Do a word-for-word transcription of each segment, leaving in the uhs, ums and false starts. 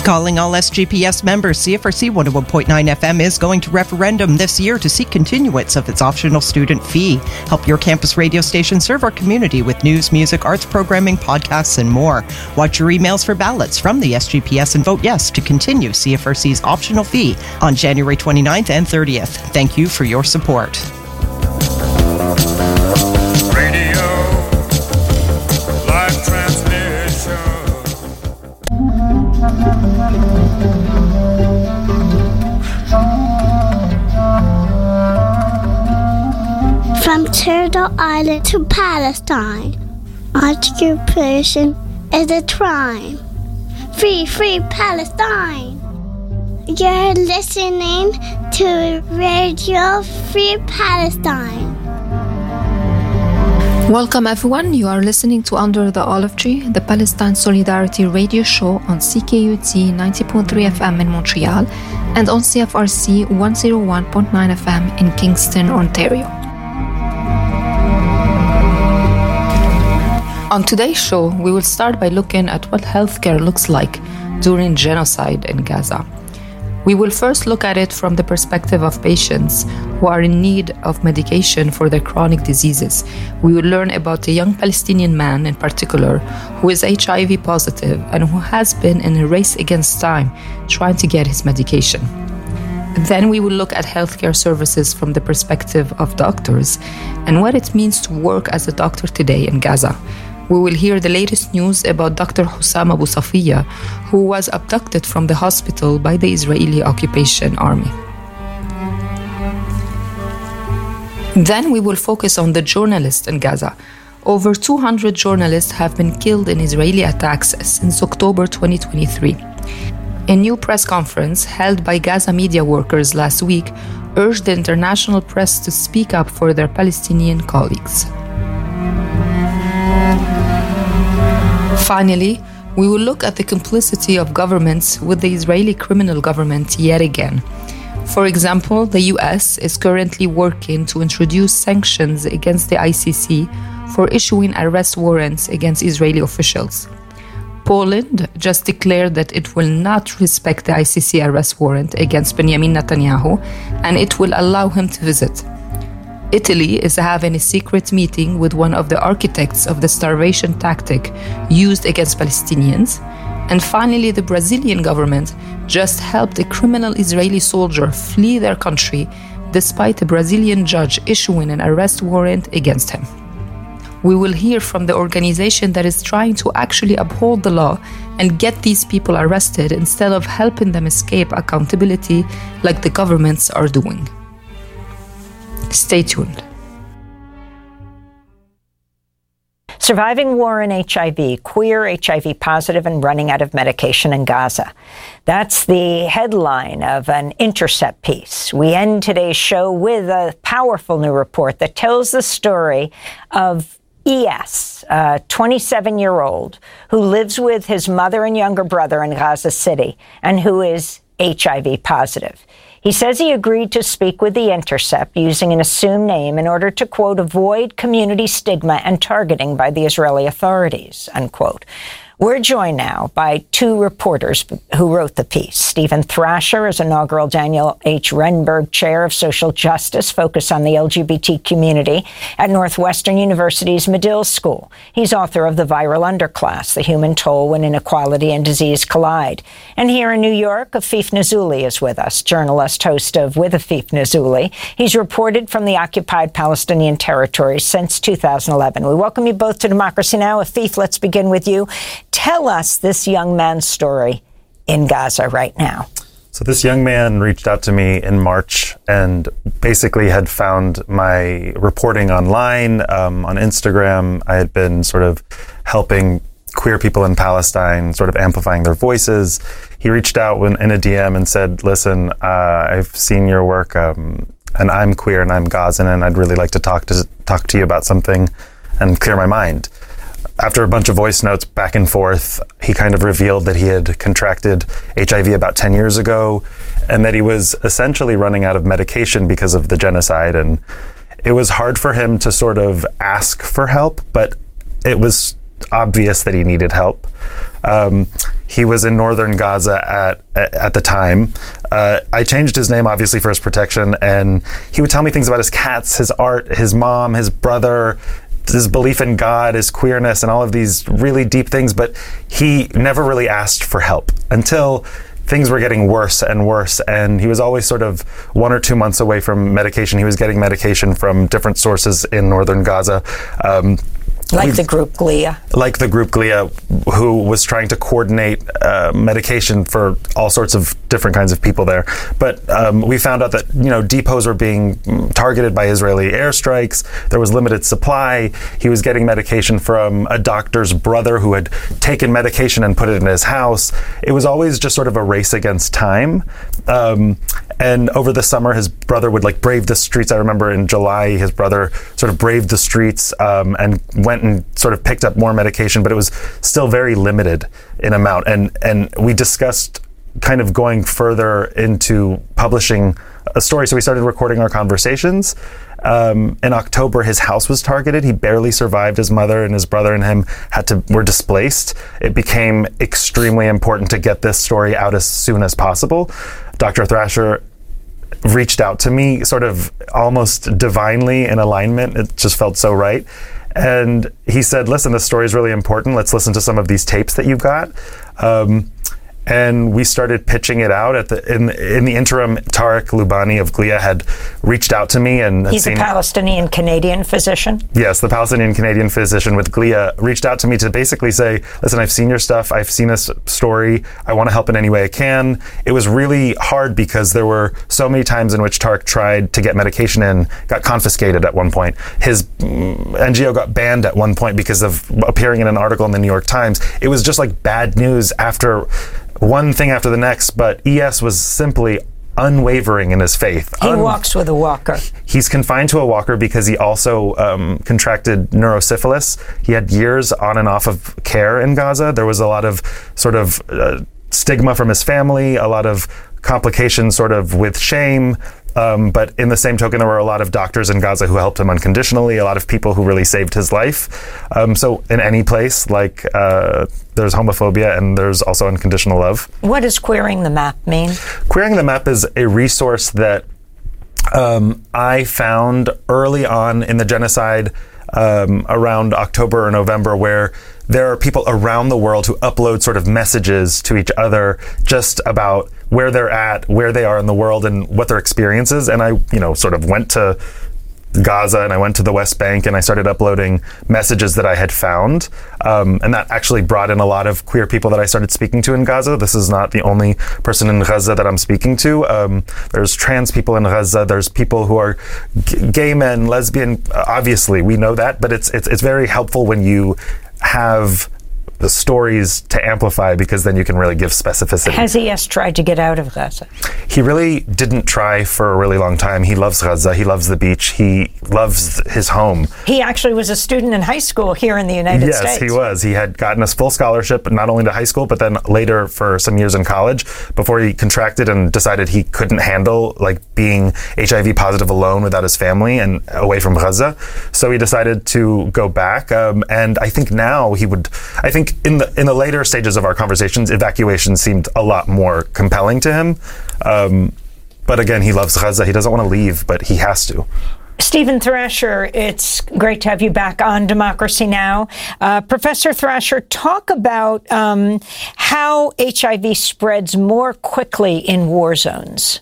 Calling all S G P S members, C F R C one oh one point nine F M is going to referendum this year to seek continuance of its optional student fee. Help your campus radio station serve our community with news, music, arts programming, podcasts, and more. Watch your emails for ballots from the S G P S and vote yes to continue C F R C's optional fee on January twenty-ninth and thirtieth. Thank you for your support. Radio, live transmission. From Turtle Island to Palestine, occupation is a crime. Free, free Palestine. You're listening to Radio Free Palestine. Welcome everyone, you are listening to Under the Olive Tree, the Palestine Solidarity radio show on C K U T ninety point three F M in Montreal and on C F R C one oh one point nine F M in Kingston, Ontario. On today's show, we will start by looking at what healthcare looks like during genocide in Gaza. We will first look at it from the perspective of patients who are in need of medication for their chronic diseases. We will learn about a young Palestinian man in particular who is H I V positive and who has been in a race against time trying to get his medication. Then we will look at healthcare services from the perspective of doctors and what it means to work as a doctor today in Gaza. We will hear the latest news about Doctor Hussam Abu Safiya, who was abducted from the hospital by the Israeli occupation army. Then we will focus on the journalists in Gaza. Over two hundred journalists have been killed in Israeli attacks since October twenty twenty-three. A new press conference held by Gaza media workers last week urged the international press to speak up for their Palestinian colleagues. Finally, we will look at the complicity of governments with the Israeli criminal government yet again. For example, the U S is currently working to introduce sanctions against the I C C for issuing arrest warrants against Israeli officials. Poland just declared that it will not respect the I C C arrest warrant against Benjamin Netanyahu, and it will allow him to visit. Italy is having a secret meeting with one of the architects of the starvation tactic used against Palestinians. And finally, the Brazilian government just helped a criminal Israeli soldier flee their country despite a Brazilian judge issuing an arrest warrant against him. We will hear from the organization that is trying to actually uphold the law and get these people arrested instead of helping them escape accountability like the governments are doing. Stay tuned. Surviving war and H I V, queer, H I V positive, and running out of medication in Gaza. That's the headline of an Intercept piece. We end today's show with a powerful new report that tells the story of E S, a twenty-seven-year-old who lives with his mother and younger brother in Gaza City and who is H I V positive. He says he agreed to speak with The Intercept using an assumed name in order to, quote, avoid community stigma and targeting by the Israeli authorities, unquote. We're joined now by two reporters who wrote the piece. Stephen Thrasher is inaugural Daniel H. Renberg Chair of Social Justice, focused on the L G B T community at Northwestern University's Medill School. He's author of The Viral Underclass, The Human Toll When Inequality and Disease Collide. And here in New York, Afif Nazuli is with us, journalist, host of With Afif Nazuli. He's reported from the occupied Palestinian territory since two thousand eleven. We welcome you both to Democracy Now! Afif, let's begin with you. Tell us this young man's story in Gaza right now. So this young man reached out to me in March and basically had found my reporting online, um, on Instagram. I had been sort of helping queer people in Palestine, sort of amplifying their voices. He reached out when, in a D M and said, listen, uh, I've seen your work, um, and I'm queer and I'm Gazan, and I'd really like to talk to talk to you about something and clear my mind. After a bunch of voice notes back and forth, he kind of revealed that he had contracted H I V about ten years ago and that he was essentially running out of medication because of the genocide. And it was hard for him to sort of ask for help, but it was obvious that he needed help. Um, he was in northern Gaza at at the time. Uh, I changed his name, obviously, for his protection, and he would tell me things about his cats, his art, his mom, his brother, his belief in God, his queerness, and all of these really deep things, but he never really asked for help until things were getting worse and worse, and he was always sort of one or two months away from medication. He was getting medication from different sources in northern Gaza. Um, Like the group Glia. Like the group Glia, who was trying to coordinate uh, medication for all sorts of different kinds of people there. But um, we found out that, you know, depots were being targeted by Israeli airstrikes. There was limited supply. He was getting medication from a doctor's brother who had taken medication and put it in his house. It was always just sort of a race against time. Um, and over the summer, his brother would like brave the streets. I remember in July, his brother sort of braved the streets um, and went and sort of picked up more medication, but it was still very limited in amount. And and we discussed kind of going further into publishing a story. So we started recording our conversations. Um, in October, his house was targeted. He barely survived. His mother and his brother and him had to were displaced. It became extremely important to get this story out as soon as possible. Doctor Thrasher reached out to me sort of almost divinely in alignment. It just felt so right. And he said, listen, this story is really important. Let's listen to some of these tapes that you've got. Um, and we started pitching it out. At the in in the interim, Tarek Lubani of Glia had reached out to me and he's seen, a Palestinian Canadian physician. Yes, the Palestinian Canadian physician with Glia reached out to me to basically say, listen, I've seen your stuff. I've seen this story. I want to help in any way I can. It was really hard because there were so many times in which Tarek tried to get medication in, got confiscated at one point. His mm, N G O got banned at one point because of appearing in an article in the New York Times. It was just like bad news after one thing after the next, but E S was simply unwavering in his faith. He Un- walks with a walker. He's confined to a walker because he also um, contracted neurosyphilis. He had years on and off of care in Gaza. There was a lot of sort of uh, stigma from his family, a lot of complications sort of with shame. Um, but in the same token, there were a lot of doctors in Gaza who helped him unconditionally, a lot of people who really saved his life. Um, so in any place, like uh, there's homophobia and there's also unconditional love. What does Queering the Map mean? Queering the Map is a resource that um, I found early on in the genocide um, around October or November, where there are people around the world who upload sort of messages to each other just about where they're at, where they are in the world, and what their experience is. And I, you know, sort of went to Gaza and I went to the West Bank and I started uploading messages that I had found. Um, and that actually brought in a lot of queer people that I started speaking to in Gaza. This is not the only person in Gaza that I'm speaking to. Um, there's trans people in Gaza. There's people who are g- gay men, lesbian. Obviously, we know that, but it's it's it's very helpful when you have the stories to amplify, because then you can really give specificity. Has E S tried to get out of Gaza? He really didn't try for a really long time. He loves Gaza. He loves the beach. He loves his home. He actually was a student in high school here in the United yes, States. Yes, he was. He had gotten a full scholarship, not only to high school, but then later for some years in college, before he contracted and decided he couldn't handle like being H I V positive alone without his family and away from Gaza. So he decided to go back. Um, and I think now he would, I think in the in the later stages of our conversations, evacuation seemed a lot more compelling to him. Um, but again, he loves Gaza. He doesn't want to leave, but he has to. Stephen Thrasher, it's great to have you back on Democracy Now! Uh, Professor Thrasher, talk about um, how H I V spreads more quickly in war zones.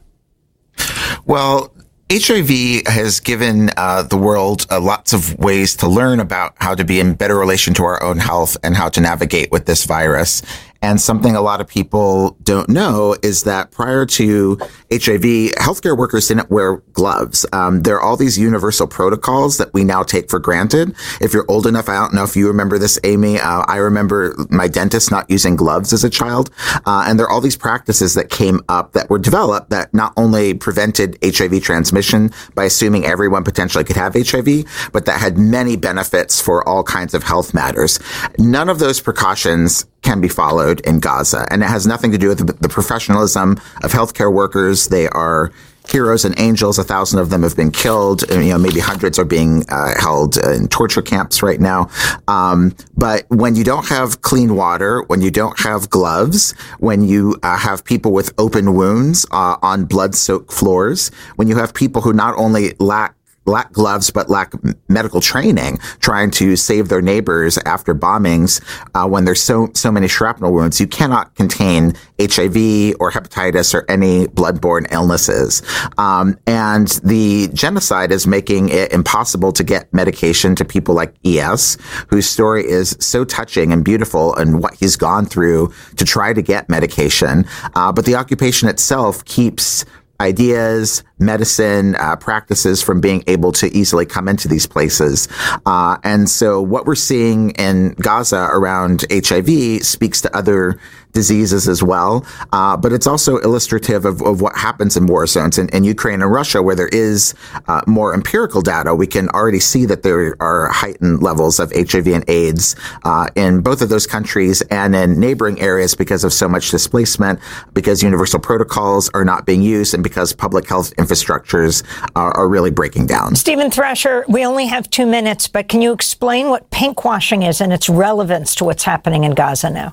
Well, H I V has given uh, the world uh, lots of ways to learn about how to be in better relation to our own health and how to navigate with this virus. And something a lot of people don't know is that prior to H I V, healthcare workers didn't wear gloves. Um, there are all these universal protocols that we now take for granted. If you're old enough, I don't know if you remember this, Amy. Uh, I remember my dentist not using gloves as a child. Uh, and there are all these practices that came up that were developed that not only prevented H I V transmission by assuming everyone potentially could have H I V, but that had many benefits for all kinds of health matters. None of those precautions can be followed in Gaza. And it has nothing to do with the, the professionalism of healthcare workers. They are heroes and angels. A thousand of them have been killed. And, you know, maybe hundreds are being uh, held in torture camps right now. Um, but when you don't have clean water, when you don't have gloves, when you uh, have people with open wounds uh, on blood-soaked floors, when you have people who not only lack lack gloves, but lack medical training, trying to save their neighbors after bombings, uh, when there's so, so many shrapnel wounds, you cannot contain H I V or hepatitis or any bloodborne illnesses. Um, and the genocide is making it impossible to get medication to people like E S, whose story is so touching and beautiful and what he's gone through to try to get medication. Uh, but the occupation itself keeps ideas, medicine, uh, practices from being able to easily come into these places. Uh, and so what we're seeing in Gaza around H I V speaks to other diseases as well. Uh, but it's also illustrative of, of what happens in war zones in, in Ukraine and Russia, where there is uh, more empirical data. We can already see that there are heightened levels of H I V and AIDS uh, in both of those countries and in neighboring areas because of so much displacement, because universal protocols are not being used, and because public health infrastructures are, are really breaking down. Stephen Thrasher, we only have two minutes, but can you explain what pinkwashing is and its relevance to what's happening in Gaza now?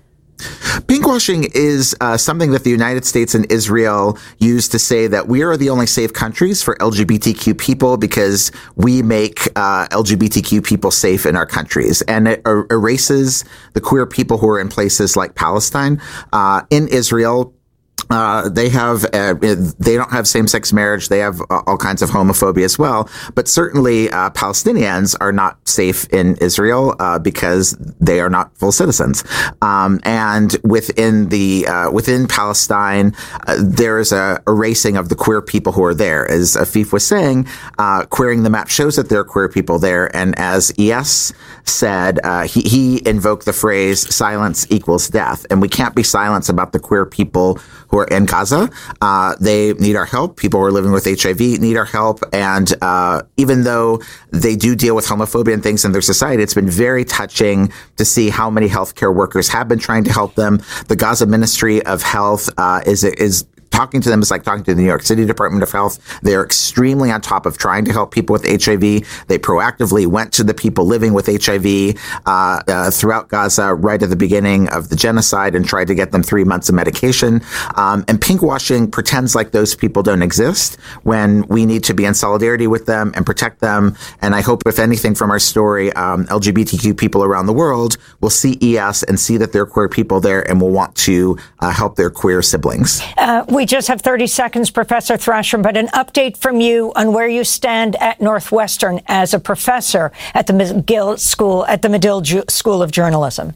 Pinkwashing is uh, something that the United States and Israel use to say that we are the only safe countries for L G B T Q people because we make uh, L G B T Q people safe in our countries. And it er- erases the queer people who are in places like Palestine. Uh, in Israel, Uh, they have, uh, they don't have same-sex marriage. They have uh, all kinds of homophobia as well. But certainly, uh, Palestinians are not safe in Israel, uh, because they are not full citizens. Um, and within the, uh, within Palestine, uh, there is a erasing of the queer people who are there. As Afif was saying, uh, queering the map shows that there are queer people there. And as E S said, uh, he, he invoked the phrase, silence equals death. And we can't be silent about the queer people who are in Gaza. Uh, they need our help. People who are living with H I V need our help. And uh, even though they do deal with homophobia and things in their society, it's been very touching to see how many healthcare workers have been trying to help them. The Gaza Ministry of Health uh, is is talking to them is like talking to the New York City Department of Health. They're extremely on top of trying to help people with H I V. They proactively went to the people living with H I V uh, uh, throughout Gaza right at the beginning of the genocide and tried to get them three months of medication. Um, and pinkwashing pretends like those people don't exist when we need to be in solidarity with them and protect them. And I hope, if anything, from our story, um, L G B T Q people around the world will see E S and see that there are queer people there and will want to uh, help their queer siblings. Uh, we just have thirty seconds, Professor Thrasher, but an update from you on where you stand at Northwestern as a professor at the McGill School, at the Medill Ju- School of Journalism.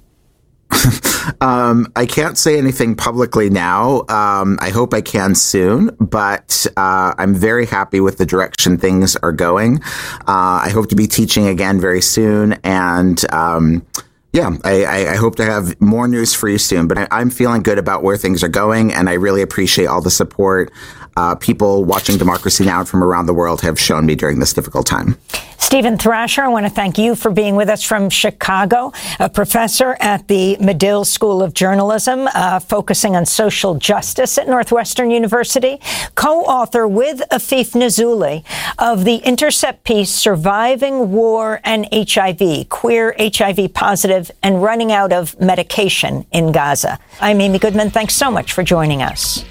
um, I can't say anything publicly now. Um, I hope I can soon, but uh, I'm very happy with the direction things are going. Uh, I hope to be teaching again very soon, and um, Yeah, I, I hope to have more news for you soon, but I, I'm feeling good about where things are going, and I really appreciate all the support uh, people watching Democracy Now! From around the world have shown me during this difficult time. Stephen Thrasher, I want to thank you for being with us from Chicago, a professor at the Medill School of Journalism, uh, focusing on social justice at Northwestern University, co-author with Afif Nazuli of the Intercept piece, Surviving War and H I V, Queer H I V Positive and Running Out of Medication in Gaza. I'm Amy Goodman. Thanks so much for joining us.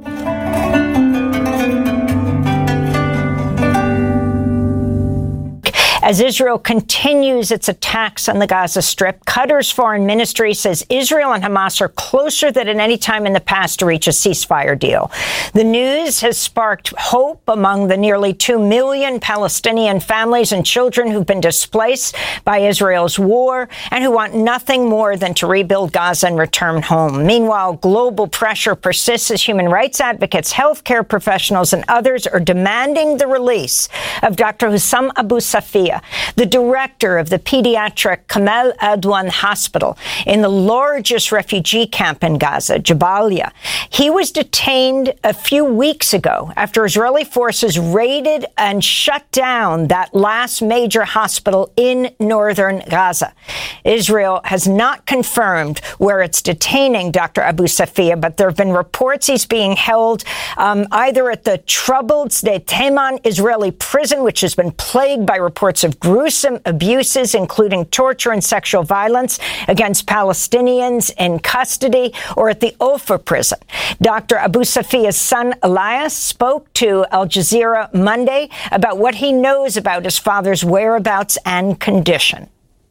As Israel continues its attacks on the Gaza Strip, Qatar's foreign ministry says Israel and Hamas are closer than at any time in the past to reach a ceasefire deal. The news has sparked hope among the nearly two million Palestinian families and children who've been displaced by Israel's war and who want nothing more than to rebuild Gaza and return home. Meanwhile, global pressure persists as human rights advocates, healthcare professionals, and others are demanding the release of Doctor Hussam Abu Safiya, the director of the pediatric Kamal Adwan Hospital in the largest refugee camp in Gaza, Jabalia. He was detained a few weeks ago after Israeli forces raided and shut down that last major hospital in northern Gaza. Israel has not confirmed where it's detaining Doctor Abu Safia, but there have been reports he's being held um, either at the troubled Sde Teman Israeli prison, which has been plagued by reports of gruesome abuses, including torture and sexual violence against Palestinians in custody, or at the Ofer prison. Doctor Abu Safia's son, Elias, spoke to Al Jazeera Monday about what he knows about his father's whereabouts and condition.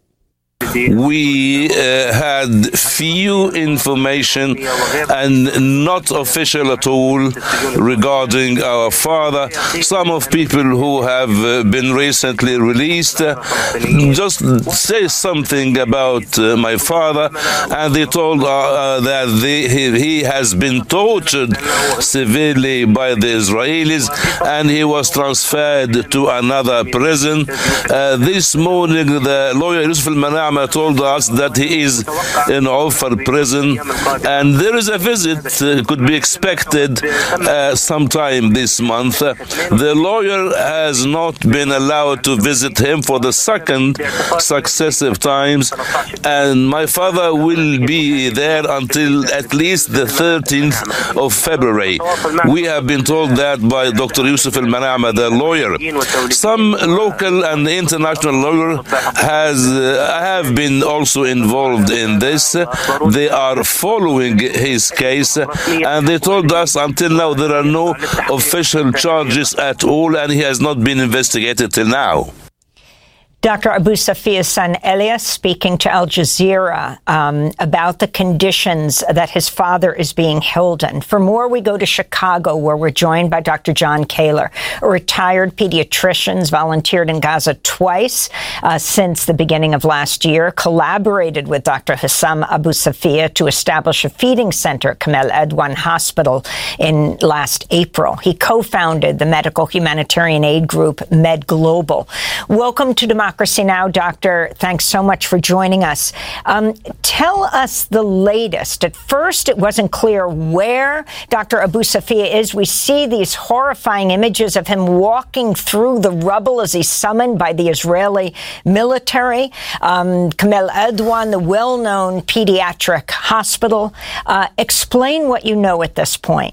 We uh, had few information and not official at all regarding our father. Some of people who have uh, been recently released uh, just say something about uh, my father, and they told uh, uh, that they, he, he has been tortured severely by the Israelis and he was transferred to another prison. Uh, this morning, the lawyer Yusuf al-Manama told us that he is in Ofer prison, and there is a visit uh, could be expected uh, sometime this month. Uh, the lawyer has not been allowed to visit him for the second successive times, and my father will be there until at least the thirteenth of February. We have been told that by Doctor Yusuf al-Manama, the lawyer. Some local and international lawyer has uh, have been also involved in this. They are following his case, and they told us until now there are no official charges at all, and he has not been investigated till now. Doctor Abu Safia's son, Elias, speaking to Al Jazeera um, about the conditions that his father is being held in. For more, we go to Chicago, where we're joined by Doctor John Kaler, a retired pediatrician, who's volunteered in Gaza twice uh, since the beginning of last year, collaborated with Doctor Hussam Abu Safia to establish a feeding center at Kamal Adwan Hospital in last April. He co-founded the medical humanitarian aid group Med Global. Welcome to Democracy Now, Doctor. Thanks so much for joining us. Um, tell us the latest. At first, it wasn't clear where Doctor Abu Safia is. We see these horrifying images of him walking through the rubble as he's summoned by the Israeli military. Um, Kamal Adwan, the well-known pediatric hospital. Uh, explain what you know at this point.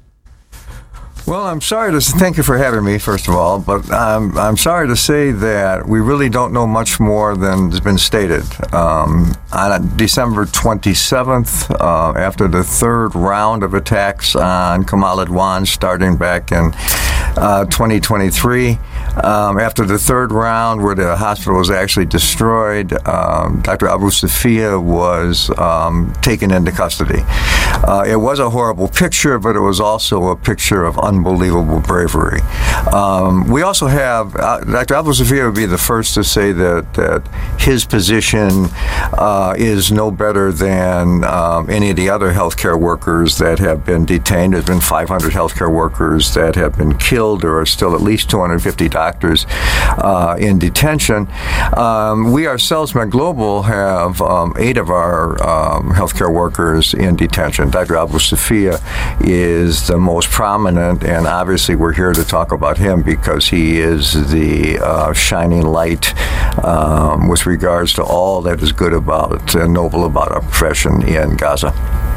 Well, I'm sorry to thank you for having me, first of all, but I'm, I'm sorry to say that we really don't know much more than has been stated. Um, on December twenty-seventh, uh, after the third round of attacks on Kamal Adwan starting back in uh, twenty twenty-three, um, after the third round where the hospital was actually destroyed, um, Doctor Abu Safia was um, taken into custody. Uh, it was a horrible picture, but it was also a picture of unbelievable bravery. Um, we also have, uh, Doctor Abu Safia would be the first to say that, that his position uh, is no better than um, any of the other healthcare workers that have been detained. There's been five hundred healthcare workers that have been killed. There are still at least two hundred fifty doctors uh, in detention. Um, we ourselves, Med Global, have um, eight of our um, healthcare workers in detention. Doctor Abu Safia is the most prominent, and obviously we're here to talk about him because he is the uh, shining light um, with regards to all that is good about and noble about our profession in Gaza.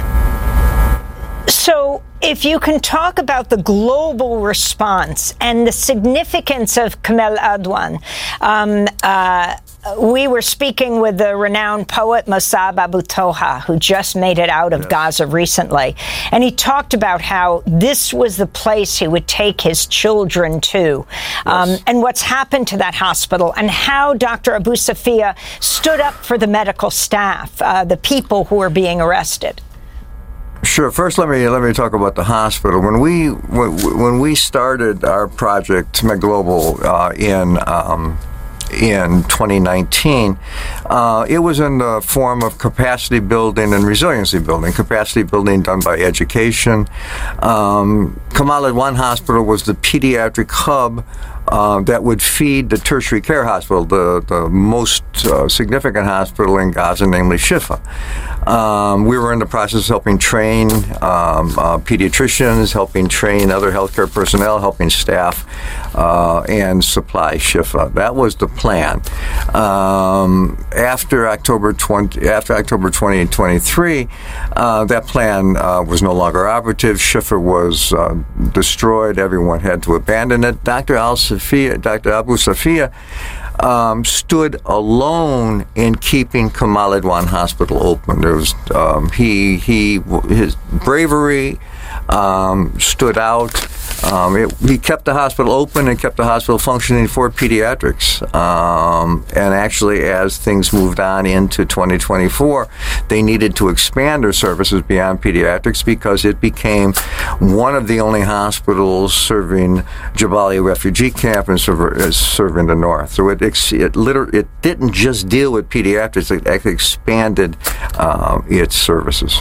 So, if you can talk about the global response and the significance of Kamal Adwan. Um, uh, we were speaking with the renowned poet Mossab Abu Toha, who just made it out of yes. Gaza recently. And he talked about how this was the place he would take his children to. Yes. Um, and what's happened to that hospital, and how Doctor Abu Safia stood up for the medical staff, uh, the people who were being arrested. Sure. First, let me let me talk about the hospital. When we when, when we started our project, Med Global, uh, in um, in twenty nineteen, uh, it was in the form of capacity building and resiliency building. Capacity building done by education. Um, Kamal Adwan Hospital was the pediatric hub uh, that would feed the tertiary care hospital, the, the most uh, significant hospital in Gaza, namely Shifa. Um, we were in the process of helping train um, uh, pediatricians, helping train other healthcare personnel, helping staff, uh, and supply Shifa. That was the plan. Um, after October twenty, after October twenty twenty-three, uh, that plan uh, was no longer operative. Shifa was uh, destroyed. Everyone had to abandon it. Doctor Al Safia, Doctor Abu Safia, Um, stood alone in keeping Kamal Adwan Hospital open. There was um, he he his bravery um, stood out. Um, it, he kept the hospital open and kept the hospital functioning for pediatrics. Um, and actually, as things moved on into twenty twenty-four, they needed to expand their services beyond pediatrics because it became one of the only hospitals serving Jabalia refugee camp and serv- serving the north. So it it literally it didn't just deal with pediatrics; it actually expanded uh, its services.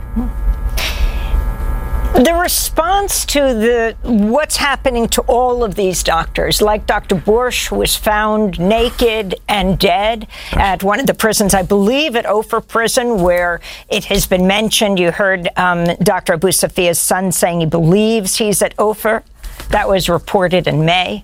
The response to the what's happening to all of these doctors, like Doctor Bush, who was found naked and dead at one of the prisons, I believe at Ofer prison, where it has been mentioned. You heard um, Doctor Abu Safia's son saying he believes he's at Ofer. That was reported in May.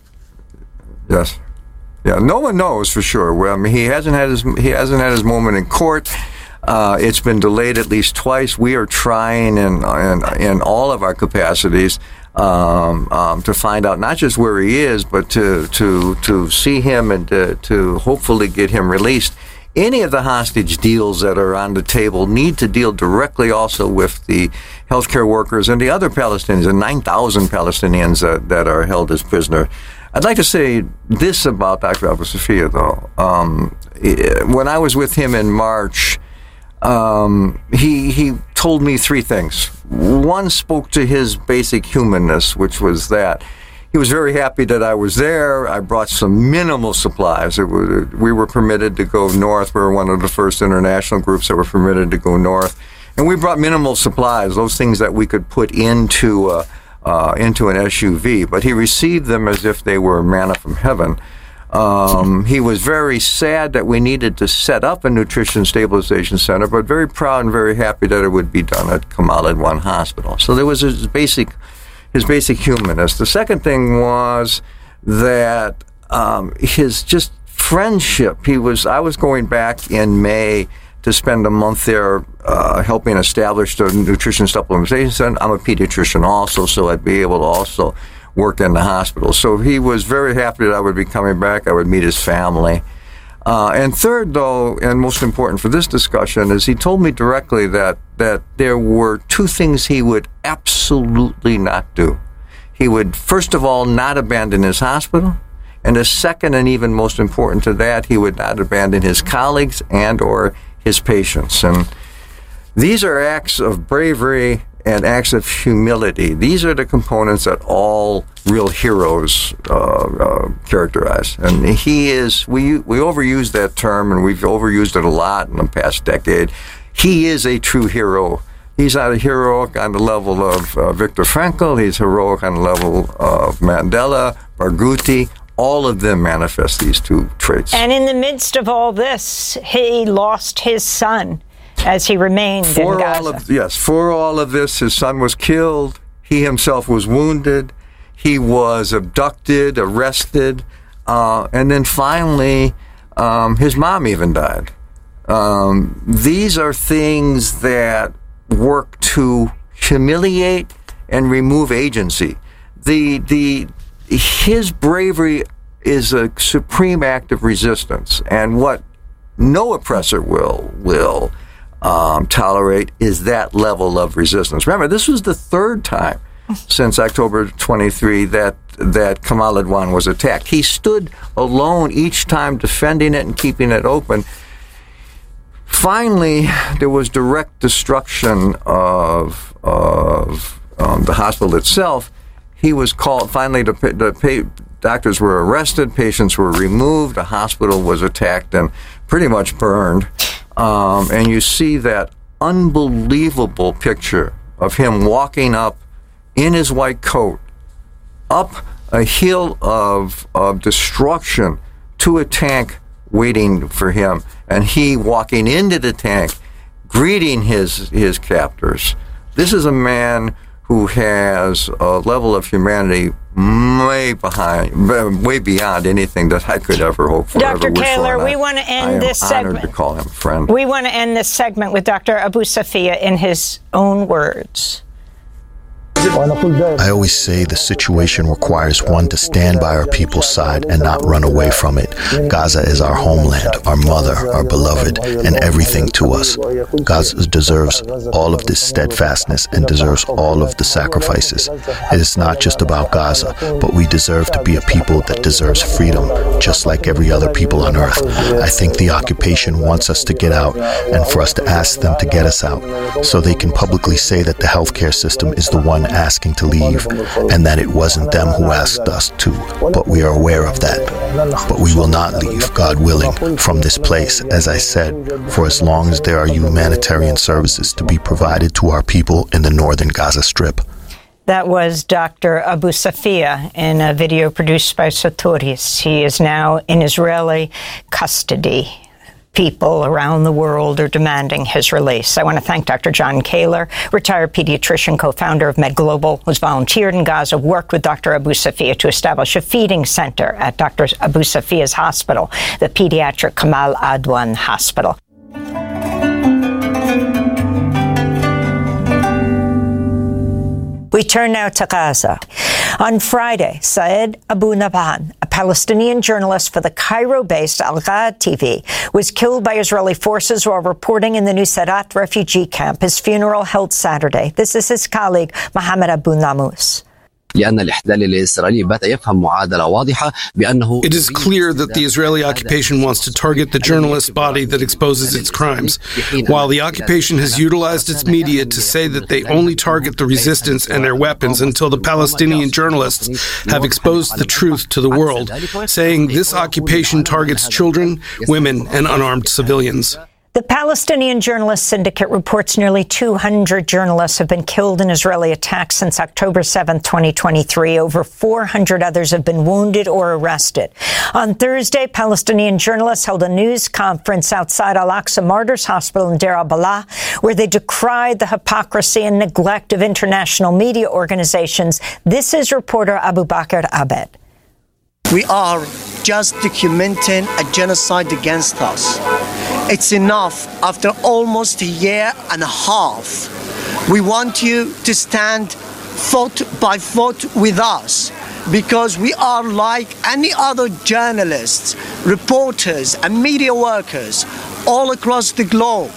Yes. Yeah. No one knows for sure. Well, I mean, he hasn't had his he hasn't had his moment in court. Uh, it's been delayed at least twice. We are trying in in, in all of our capacities um, um, to find out not just where he is, but to to to see him and to, to hopefully get him released. Any of the hostage deals that are on the table need to deal directly also with the healthcare workers and the other Palestinians, the nine thousand Palestinians that, that are held as prisoner. I'd like to say this about Doctor Abu Safia, though. Um, when I was with him in March, Um, he he told me three things. One spoke to his basic humanness, which was that he was very happy that I was there. I brought some minimal supplies. It was, we were permitted to go north. We were one of the first international groups that were permitted to go north. And we brought minimal supplies, those things that we could put into, uh, uh, into an S U V. But he received them as if they were manna from heaven. Um, he was very sad that we needed to set up a nutrition stabilization center, but very proud and very happy that it would be done at Kamal Adwan Hospital. So there was his basic, his basic humanness. The second thing was that um, his just friendship. He was. I was going back in May to spend a month there uh, helping establish the nutrition supplementation center. I'm a pediatrician also, so I'd be able to also work in the hospital. So he was very happy that I would be coming back. I would meet his family. Uh, and third, though, and most important for this discussion, is he told me directly that, that there were two things he would absolutely not do. He would, first of all, not abandon his hospital. And the second, and even most important to that, he would not abandon his colleagues and or his patients. And these are acts of bravery and acts of humility. These are the components that all real heroes uh, uh, characterize. And he is, we we overuse that term, and we've overused it a lot in the past decade. He is a true hero. He's not a heroic on the level of uh, Viktor Frankl. He's heroic on the level of Mandela, Barghouti. All of them manifest these two traits. And in the midst of all this, he lost his son as he remained for in Gaza. All of, yes, for all of this, his son was killed. He himself was wounded. He was abducted, arrested, uh, and then finally, um, his mom even died. Um, these are things that work to humiliate and remove agency. The the his bravery is a supreme act of resistance, and what no oppressor will will. Um, tolerate is that level of resistance. Remember, this was the third time since October twenty-third that that Kamal Adwan was attacked. He stood alone each time, defending it and keeping it open. Finally, there was direct destruction of of um, the hospital itself. He was called. Finally, the, the doctors were arrested, patients were removed, the hospital was attacked and pretty much burned. Um, and you see that unbelievable picture of him walking up in his white coat, up a hill of, of destruction to a tank waiting for him, and he walking into the tank, greeting his his captors. This is a man who has a level of humanity way behind, way beyond anything that I could ever hope for. Doctor ever wish Kaler, for, we want to end this I am honored segment. to call him friend. We want to end this segment with Doctor Abu Safia in his own words. I always say the situation requires one to stand by our people's side and not run away from it. Gaza is our homeland, our mother, our beloved, and everything to us. Gaza deserves all of this steadfastness and deserves all of the sacrifices. It is not just about Gaza, but we deserve to be a people that deserves freedom, just like every other people on earth. I think the occupation wants us to get out and for us to ask them to get us out so they can publicly say that the healthcare system is the one asking to leave, and that it wasn't them who asked us to, but we are aware of that. But we will not leave, God willing, from this place, as I said, for as long as there are humanitarian services to be provided to our people in the northern Gaza Strip. That was Doctor Abu Safia in a video produced by Soturis. He is now in Israeli custody. People around the world are demanding his release. I want to thank Doctor John Kaler, retired pediatrician, co-founder of MedGlobal, who's volunteered in Gaza, worked with Doctor Abu Safia to establish a feeding center at Doctor Abu Safia's hospital, the pediatric Kamal Adwan Hospital. We turn now to Gaza. On Friday, Saed Abu Nabhan, a Palestinian journalist for the Cairo-based Al-Ghad T V, was killed by Israeli forces while reporting in the Nuseirat refugee camp. His funeral held Saturday. This is his colleague, Mohammed Abu Namus. It is clear that the Israeli occupation wants to target the journalist body that exposes its crimes, while the occupation has utilized its media to say that they only target the resistance and their weapons until the Palestinian journalists have exposed the truth to the world, saying this occupation targets children, women, and unarmed civilians. The Palestinian Journalist Syndicate reports nearly two hundred journalists have been killed in Israeli attacks since October seventh, twenty twenty-three. Over four hundred others have been wounded or arrested. On Thursday, Palestinian journalists held a news conference outside Al-Aqsa Martyrs Hospital in Deir al-Balah, where they decried the hypocrisy and neglect of international media organizations. This is reporter Abu Bakr Abed. We are just documenting a genocide against us. It's enough after almost a year and a half. We want you to stand foot by foot with us because we are like any other journalists, reporters, and media workers all across the globe,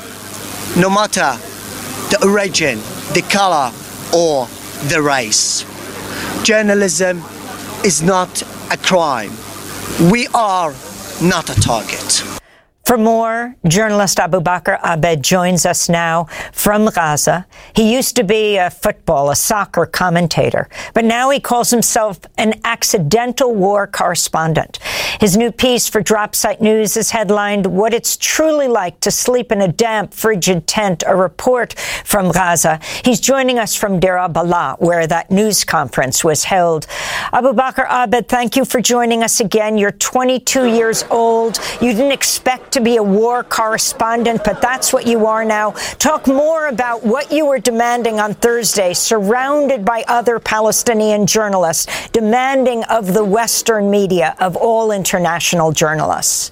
no matter the origin, the color, or the race. Journalism is not a crime. We are not a target. For more, journalist Abu Bakr Abed joins us now from Gaza. He used to be a football, a soccer commentator, but now he calls himself an accidental war correspondent. His new piece for Dropsite News is headlined, "What It's Truly Like to Sleep in a Damp, Frigid Tent," a report from Gaza. He's joining us from Deir al-Balah, where that news conference was held. Abu Bakr Abed, thank you for joining us again. You're twenty-two years old. You didn't expect to be a war correspondent, but that's what you are now. Talk more about what you were demanding on Thursday, surrounded by other Palestinian journalists, demanding of the Western media, of all international journalists.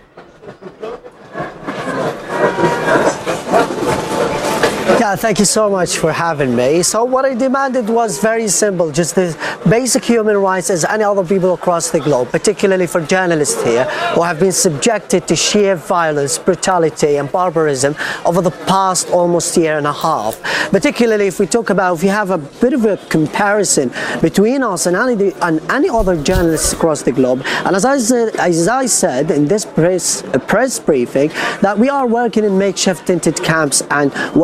Yeah, thank you so much for having me. So what I demanded was very simple, just the basic human rights as any other people across the globe, particularly for journalists here who have been subjected to sheer violence, brutality and barbarism over the past almost year and a half. Particularly if we talk about, if you have a bit of a comparison between us and any, and any other journalists across the globe. And as I said, as I said in this press, uh, press briefing, that we are working in makeshift tinted camps and workplaces.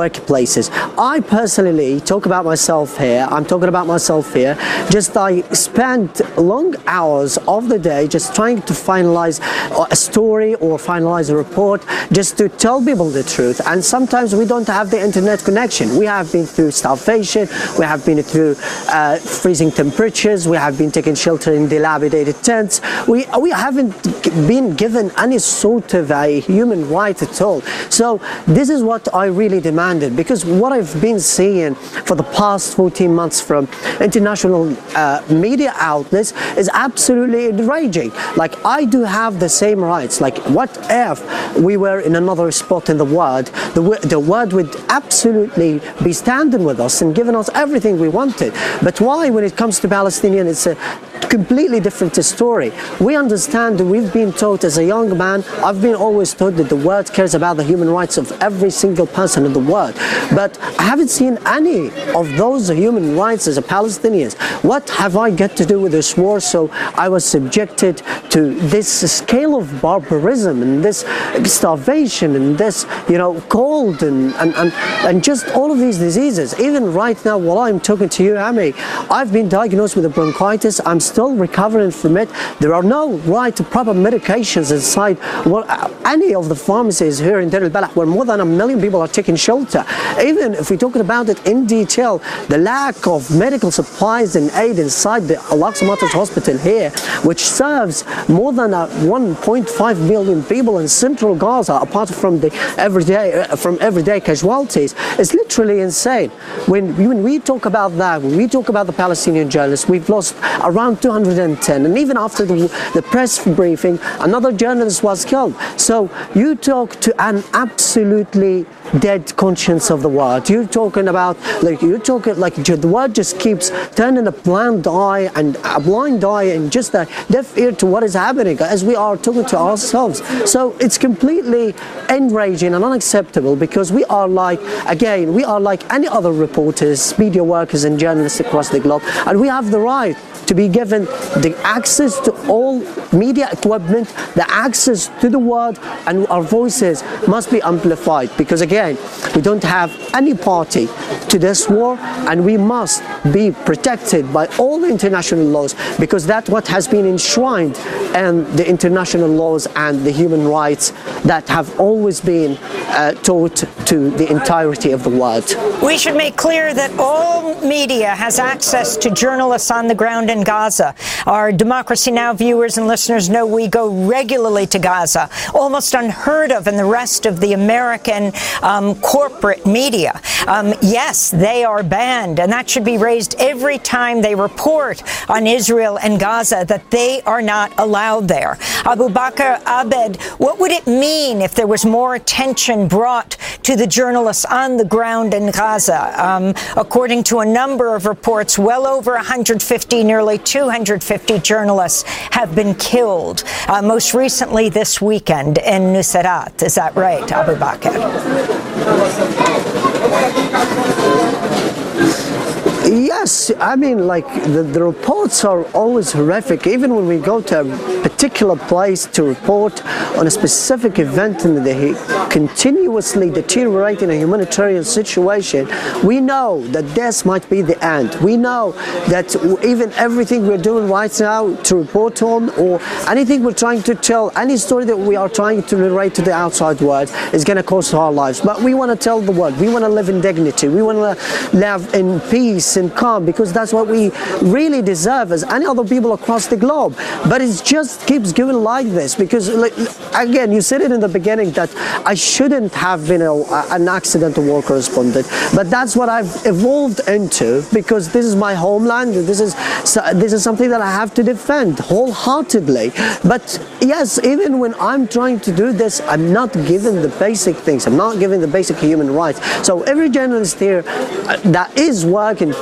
basis. I personally talk about myself here. I'm talking about myself here. Just I spent long hours of the day just trying to finalize a story or finalize a report, just to tell people the truth. And sometimes we don't have the internet connection. We have been through starvation. We have been through uh, freezing temperatures. We have been taking shelter in dilapidated tents. We we haven't been given any sort of a human right at all. So this is what I really demanded, because what I've been seeing for the past fourteen months from international uh, media outlets is absolutely enraging. Like, I do have the same rights. Like, what if we were in another spot in the world? The, the world would absolutely be standing with us and giving us everything we wanted. But why, when it comes to Palestinian, it's a completely different story. We understand that we've been taught as a young man, I've been always taught that the world cares about the human rights of every single person in the world. But I haven't seen any of those human rights as a Palestinian. What have I got to do with this war? So I was subjected to this scale of barbarism and this starvation and this, you know, cold and, and, and, and just all of these diseases. Even right now, while I'm talking to you, Ami, I've been diagnosed with a bronchitis. I'm still recovering from it. There are no right to proper medications inside well, any of the pharmacies here in Deir al-Balah, where more than a million people are taking shelter. Even if we're talking about it in detail, the lack of medical supplies and aid inside the Al-Aqsa Martyrs Hospital here, which serves more than a one point five million people in central Gaza, apart from the everyday from everyday casualties, is literally insane. When, when we talk about that, when we talk about the Palestinian journalists, we've lost around two hundred ten, and even after the, the press briefing, another journalist was killed. So you talk to an absolutely dead conscience of the world. You're talking about, like, you're talking like the world just keeps turning a blind eye and a blind eye and just a deaf ear to what is happening as we are talking to ourselves. So it's completely enraging and unacceptable, because we are like, again, we are like any other reporters, media workers and journalists across the globe, and we have the right to be given the access to all media equipment, the access to the world, and our voices must be amplified, because again, we don't have any party to this war, and we must be protected by all the international laws, because that's what has been enshrined in the international laws and the human rights that have always been uh, taught to the entirety of the world. We should make clear that all media has access to journalists on the ground in Gaza. Our Democracy Now! Viewers and listeners know we go regularly to Gaza, almost unheard of in the rest of the American um, corporate media. Um, yes, they are banned, and that should be raised every time they report on Israel and Gaza, that they are not allowed there. Abu Bakr Abed, what would it mean if there was more attention brought to the journalists on the ground in Gaza? Um, according to a number of reports, well over one hundred fifty, nearly two hundred fifty journalists have been killed, uh, most recently this weekend in Nuseirat. Is that right, Abu Bakr? Yes, I mean, like, the, the reports are always horrific. Even when we go to a particular place to report on a specific event and the continuously deteriorating a humanitarian situation, we know that this might be the end. We know that even everything we're doing right now to report on, or anything we're trying to tell, any story that we are trying to narrate to the outside world, is going to cost our lives. But we want to tell the world, we want to live in dignity, we want to live in peace and calm, because that's what we really deserve as any other people across the globe. But it just keeps going like this, because, like, again, you said it in the beginning that I shouldn't have been a, an accidental war correspondent, but that's what I've evolved into, because this is my homeland. This is this is something that I have to defend wholeheartedly. But yes, even when I'm trying to do this, I'm not given the basic things. I'm not given the basic human rights. So every journalist here that is working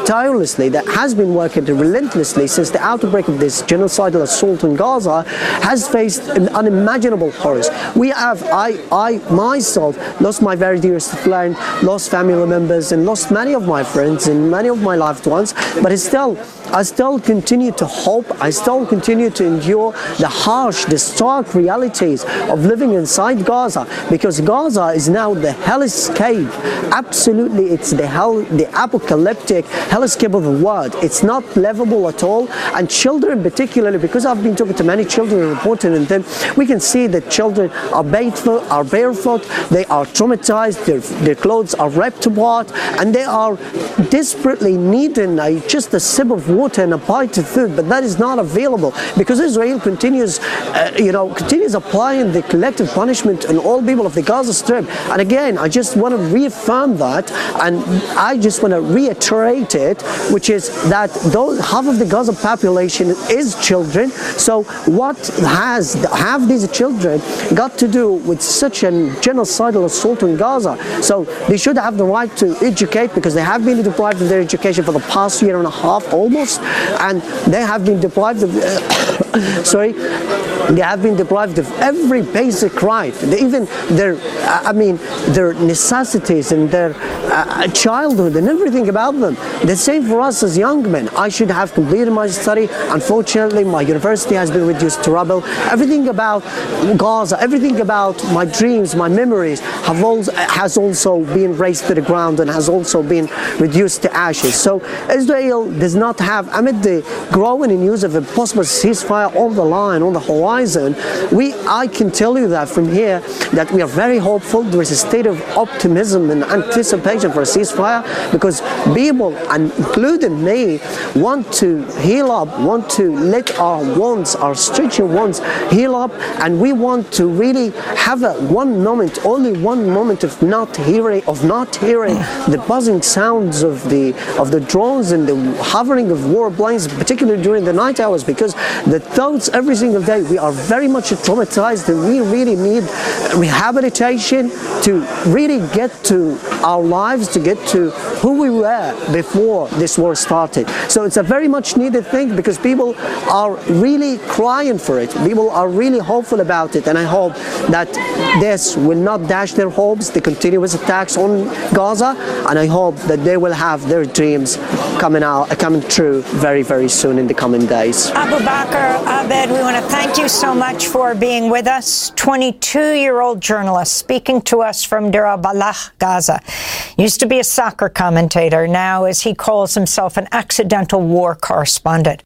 tirelessly, that has been working relentlessly since the outbreak of this genocidal assault in Gaza, has faced an unimaginable horrors. We have, I, I myself, lost my very dearest friend, lost family members, and lost many of my friends and many of my loved ones, but it's still, I still continue to hope, I still continue to endure the harsh, the stark realities of living inside Gaza, because Gaza is now the hellscape. Absolutely, it's the hell, the apocalyptic hellscape of the world. It's not livable at all, and children particularly, because I've been talking to many children and reporting on them, we can see that children are barefoot, are barefoot, they are traumatized, their, their clothes are ripped apart, and they are desperately needing a, just a sip of water and a bite of food, but that is not available because Israel continues, uh, you know, continues applying the collective punishment on all people of the Gaza Strip. And again, I just want to reaffirm that, and I just want to reiterate it, which is that those, half of the Gaza population is children. So what has have these children got to do with such a genocidal assault in Gaza? So they should have the right to educate, because they have been deprived of their education for the past year and a half almost, and they have been deprived of uh, sorry they have been deprived of every basic right. They, even their I mean their necessities and their uh, childhood and everything about them. The same for us as young men. I should have completed my study. Unfortunately, my university has been reduced to rubble. Everything about Gaza, everything about my dreams, my memories have also, has also been razed to the ground and has also been reduced to ashes. So Israel does not have, amid the growing news of a possible ceasefire on the line, on the horizon, we, I can tell you that from here, that we are very hopeful. There is a state of optimism and anticipation for a ceasefire, because people, and including me, want to heal up, want to let our wounds, our stretching wounds heal up, and we want to really have a one moment, only one moment of not hearing, of not hearing the buzzing sounds of the of the drones and the hovering of warplanes, particularly during the night hours, because the thoughts every single day, we are very much traumatized, and we really need rehabilitation to really get to our lives, to get to who we were before this war started. So it's a very much needed thing, because people are really crying for it. People are really hopeful about it, and I hope that this will not dash their hopes, the continuous attacks on Gaza, and I hope that they will have their dreams coming out, coming true very, very soon in the coming days. Abu Bakr Abed, we want to thank you so much for being with us. twenty-two-year-old journalist speaking to us from Deir al-Balah, Gaza. Used to be a soccer commentator, now, as he calls himself, an accidental war correspondent.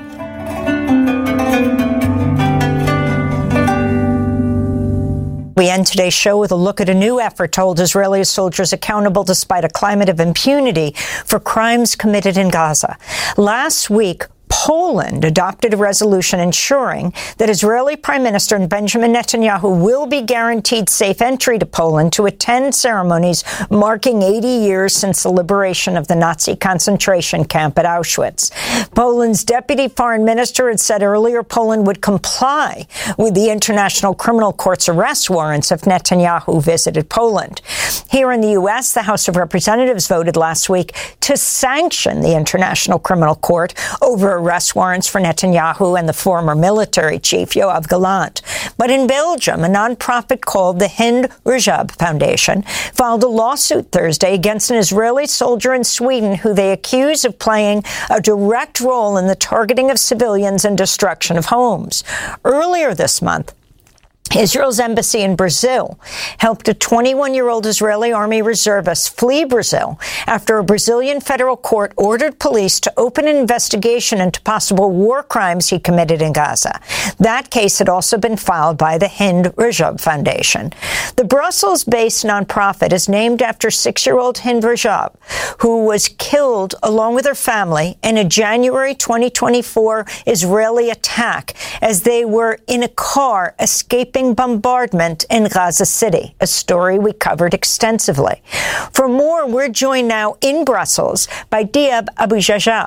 We end today's show with a look at a new effort to hold Israeli soldiers accountable despite a climate of impunity for crimes committed in Gaza. Last week, Poland adopted a resolution ensuring that Israeli Prime Minister Benjamin Netanyahu will be guaranteed safe entry to Poland to attend ceremonies marking eighty years since the liberation of the Nazi concentration camp at Auschwitz. Poland's deputy foreign minister had said earlier Poland would comply with the International Criminal Court's arrest warrants if Netanyahu visited Poland. Here in the U S, the House of Representatives voted last week to sanction the International Criminal Court over arrest warrants for Netanyahu and the former military chief, Yoav Gallant. But in Belgium, a nonprofit called the Hind Rajab Foundation filed a lawsuit Thursday against an Israeli soldier in Sweden who they accuse of playing a direct role in the targeting of civilians and destruction of homes. Earlier this month, Israel's embassy in Brazil helped a twenty-one-year-old Israeli army reservist flee Brazil after a Brazilian federal court ordered police to open an investigation into possible war crimes he committed in Gaza. That case had also been filed by the Hind Rajab Foundation. The Brussels-based nonprofit is named after six-year-old Hind Rajab, who was killed along with her family in a January twenty twenty-four Israeli attack as they were in a car escaping bombardment in Gaza City, a story we covered extensively. For more, we're joined now in Brussels by Diab Abu Jaja,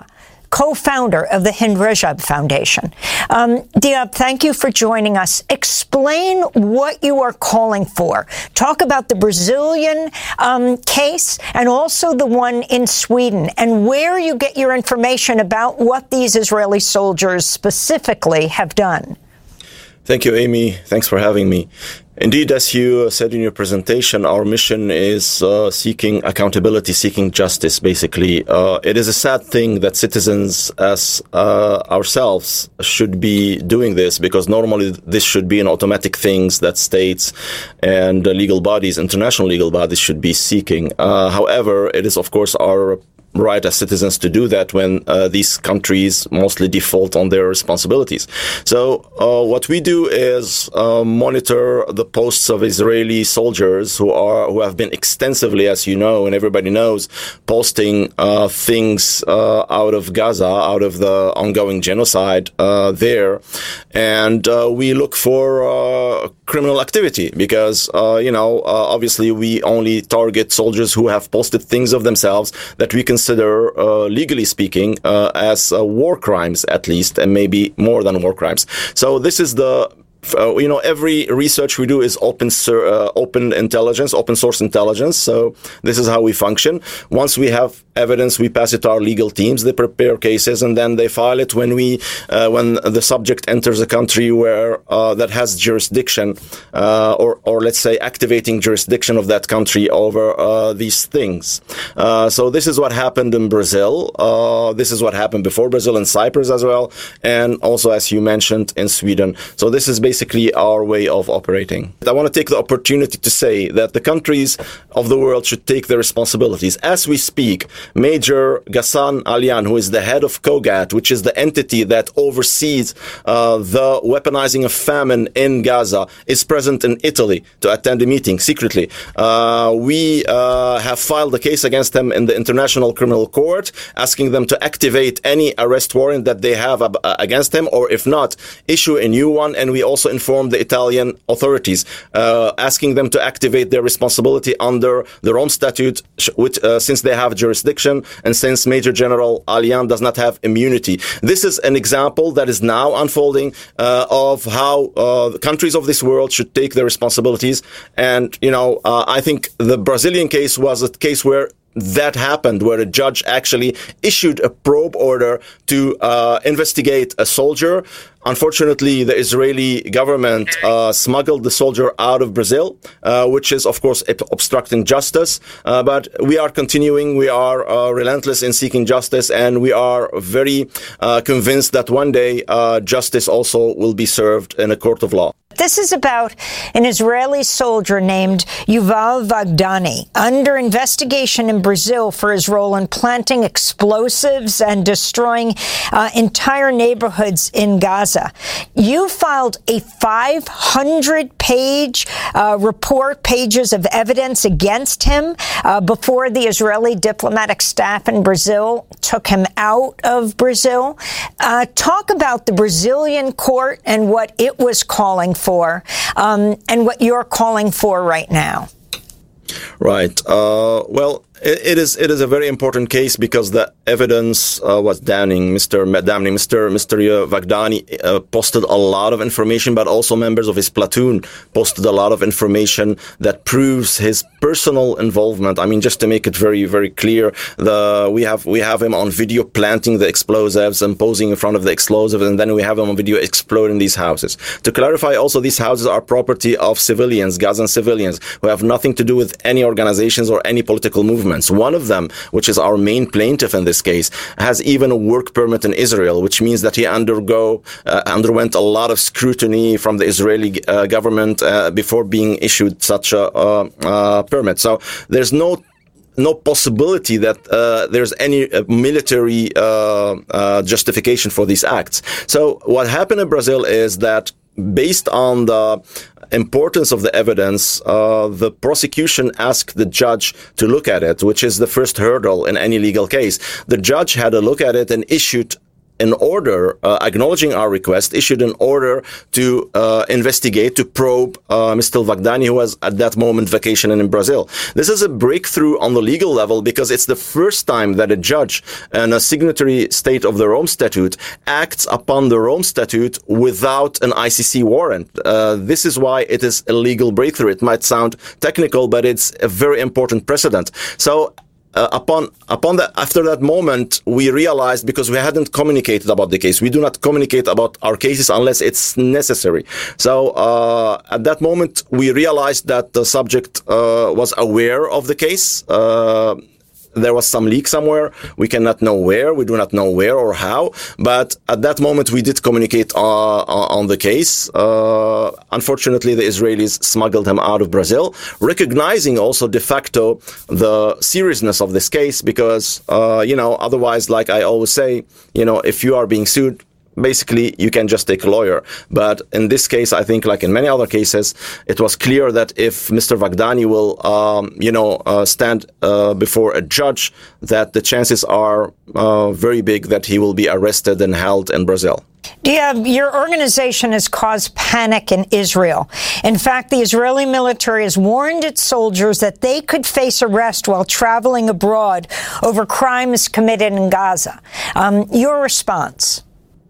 co-founder of the Hind Rajab Foundation. Um, Diab, thank you for joining us. Explain what you are calling for. Talk about the Brazilian um, case and also the one in Sweden, and where you get your information about what these Israeli soldiers specifically have done. Thank you, Amy. Thanks for having me. Indeed, as you said in your presentation, our mission is uh, seeking accountability, seeking justice, basically. Uh, it is a sad thing that citizens as uh, ourselves should be doing this, because normally this should be an automatic thing that states and uh, legal bodies, international legal bodies, should be seeking. Uh, however, it is, of course, our right as citizens to do that when uh, these countries mostly default on their responsibilities. So uh, what we do is uh, monitor the posts of Israeli soldiers who are who have been extensively, as you know and everybody knows, posting uh, things uh, out of Gaza, out of the ongoing genocide uh, there, and uh, we look for uh, criminal activity because uh, you know uh, obviously we only target soldiers who have posted things of themselves that we can consider, uh, legally speaking, uh, as uh, war crimes, at least, and maybe more than war crimes. So this is the Uh, you know, every research we do is open, uh, open intelligence, open source intelligence. So this is how we function. Once we have evidence, we pass it to our legal teams. They prepare cases and then they file it when we, uh, when the subject enters a country where uh, that has jurisdiction, uh, or or let's say activating jurisdiction of that country over uh, these things. Uh, so this is what happened in Brazil. Uh, this is what happened before Brazil in Cyprus as well, and also, as you mentioned, in Sweden. So this is basically basically our way of operating. I want to take the opportunity to say that the countries of the world should take their responsibilities. As we speak, Major Ghassan Alian, who is the head of COGAT, which is the entity that oversees uh, the weaponizing of famine in Gaza, is present in Italy to attend a meeting secretly. Uh, we uh, have filed a case against them in the International Criminal Court, asking them to activate any arrest warrant that they have ab- against him, or if not, issue a new one. And we also informed the Italian authorities, uh, asking them to activate their responsibility under the Rome Statute, which, uh, since they have jurisdiction and since Major General Alian does not have immunity. This is an example that is now unfolding uh, of how uh, the countries of this world should take their responsibilities. And, you know, uh, I think the Brazilian case was a case where that happened, where a judge actually issued a probe order to uh, investigate a soldier. Unfortunately, the Israeli government uh, smuggled the soldier out of Brazil, uh, which is, of course, obstructing justice. Uh, but we are continuing. We are uh, relentless in seeking justice, and we are very uh, convinced that one day uh, justice also will be served in a court of law. This is about an Israeli soldier named Yuval Vagdani, under investigation in Brazil for his role in planting explosives and destroying uh, entire neighborhoods in Gaza. You filed a five hundred page uh, report, pages of evidence against him uh, before the Israeli diplomatic staff in Brazil took him out of Brazil. Uh, talk about the Brazilian court and what it was calling for, um, and what you're calling for right now. Right. Uh, well, it, it is it is a very important case because the evidence uh, was damning. Mister Damning, Mister Mister Vagdani uh, posted a lot of information, but also members of his platoon posted a lot of information that proves his personal involvement. I mean, just to make it very, very clear, the we have we have him on video planting the explosives and posing in front of the explosives, and then we have him on video exploding these houses. To clarify, also, these houses are property of civilians, Gazan civilians, who have nothing to do with any organizations or any political movements. One of them, which is our main plaintiff in this case, has even a work permit in Israel, which means that he undergo uh, underwent a lot of scrutiny from the Israeli uh, government uh, before being issued such a uh, uh, permit. So there's no no possibility that uh, there's any uh, military uh, uh, justification for these acts. So what happened in Brazil is that, based on the importance of the evidence, uh, the prosecution asked the judge to look at it, which is the first hurdle in any legal case. The judge had a look at it and issued an order uh, acknowledging our request, issued an order to uh, investigate, to probe uh, Mister Vagdani, who was at that moment vacationing in Brazil. This is a breakthrough on the legal level because it's the first time that a judge and a signatory state of the Rome Statute acts upon the Rome Statute without an I C C warrant. Uh, this is why it is a legal breakthrough. It might sound technical, but it's a very important precedent. So Uh, upon upon that, after that moment, we realized, because we hadn't communicated about the case, we do not communicate about our cases unless it's necessary. So uh, at that moment, we realized that the subject uh, was aware of the case. Uh, There was some leak somewhere. We cannot know where. We do not know where or how. But at that moment, we did communicate uh, on the case. Uh, unfortunately, the Israelis smuggled him out of Brazil, recognizing also de facto the seriousness of this case because, uh, you know, otherwise, like I always say, you know, if you are being sued, basically, you can just take a lawyer. But in this case, I think, like in many other cases, it was clear that if Mister Vagdani will, um, you know, uh, stand uh, before a judge, that the chances are uh, very big that he will be arrested and held in Brazil. Diab, your organization has caused panic in Israel. In fact, the Israeli military has warned its soldiers that they could face arrest while traveling abroad over crimes committed in Gaza. Um, your response?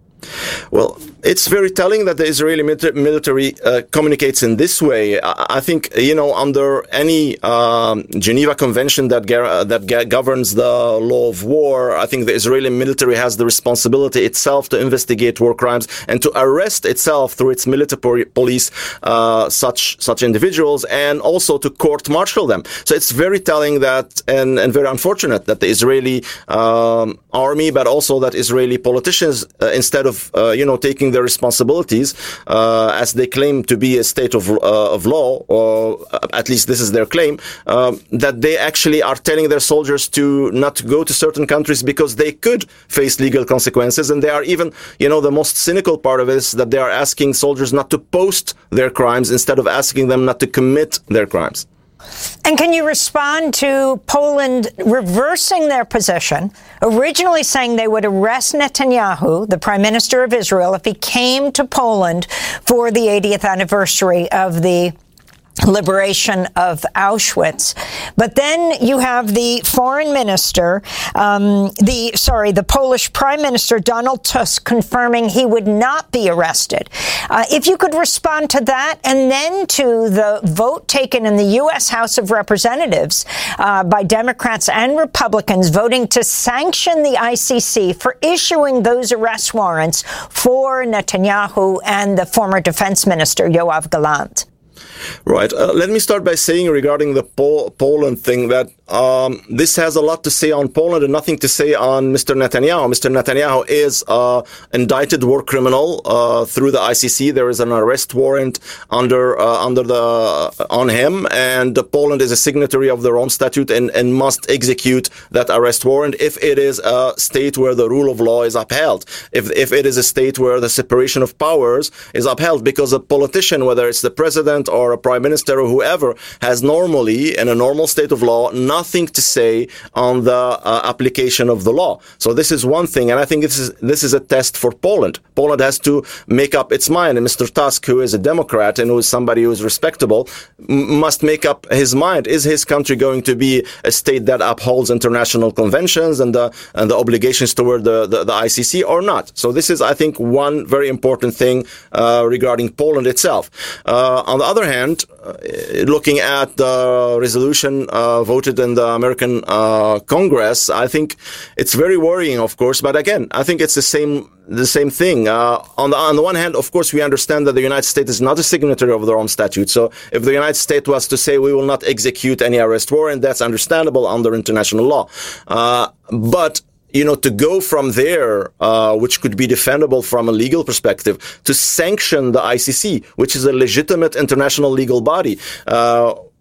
Well, it's very telling that the Israeli military uh, communicates in this way. I think, you know, under any um, Geneva Convention that gar- that ga- governs the law of war, I think the Israeli military has the responsibility itself to investigate war crimes and to arrest itself through its military police uh, such such individuals, and also to court-martial them. So it's very telling that, and, and very unfortunate that the Israeli um, army, but also that Israeli politicians, uh, instead of of, uh, you know, taking their responsibilities, uh, as they claim to be a state of, uh, of law, or at least this is their claim, um, that they actually are telling their soldiers to not go to certain countries because they could face legal consequences. And they are even, you know, the most cynical part of it is that they are asking soldiers not to post their crimes instead of asking them not to commit their crimes. And can you respond to Poland reversing their position, originally saying they would arrest Netanyahu, the prime minister of Israel, if he came to Poland for the eightieth anniversary of the liberation of Auschwitz. But then you have the foreign minister, um, the, sorry, the Polish prime minister, Donald Tusk, confirming he would not be arrested. Uh, if you could respond to that, and then to the vote taken in the U S House of Representatives uh, by Democrats and Republicans voting to sanction the I C C for issuing those arrest warrants for Netanyahu and the former defense minister, Yoav Gallant. Right. Uh, let me start by saying regarding the Pol- Poland thing that um, this has a lot to say on Poland and nothing to say on Mister Netanyahu. Mister Netanyahu is an indicted war criminal uh, through the I C C. There is an arrest warrant under uh, under the uh, on him, and Poland is a signatory of the Rome Statute and, and must execute that arrest warrant if it is a state where the rule of law is upheld. If if it is a state where the separation of powers is upheld, because a politician, whether it's the president or a prime minister or whoever, has normally, in a normal state of law, nothing to say on the uh, application of the law. So this is one thing, and I think this is this is a test for Poland. Poland has to make up its mind, and Mister Tusk, who is a Democrat and who is somebody who is respectable, m- must make up his mind. Is his country going to be a state that upholds international conventions and the and the obligations toward the, the, the I C C or not? So this is, I think, one very important thing uh, regarding Poland itself. Uh, on the other hand, uh, looking at the resolution uh, voted in the American uh, Congress, I think it's very worrying, of course. But again, I think it's the same the same thing. Uh, on the on the one hand, of course, we understand that the United States is not a signatory of the Rome Statute. So if the United States was to say we will not execute any arrest warrant, that's understandable under international law. Uh, but you know, to go from there, uh, which could be defendable from a legal perspective, to sanction the I C C, which is a legitimate international legal body, uh,